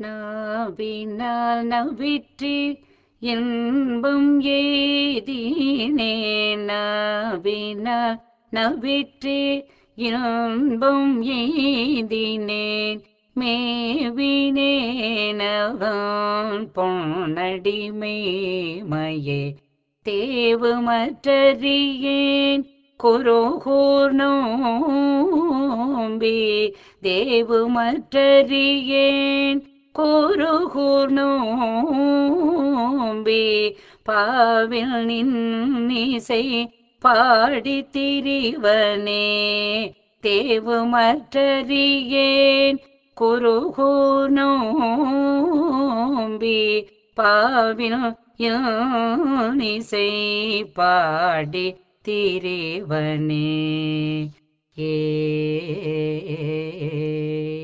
நாவினால் நவிற்றி இன்பம் எய்தினேன் நாவினால் நவிற்றி இன்பம் எய்தினேன் மேவினேனவன் பொன்னடிமைமையே தேவுமற்றறியேன் குருகூர் நோம்பி தேவுமற்றறியேன் குருகூர் நோம்பி பாவில் நின்னிசை பாடித் திரிவனே தேவுமற்றறியேன் குருகூர் நோம்பி பாவில் இசை பாடி திரிவனே ஏ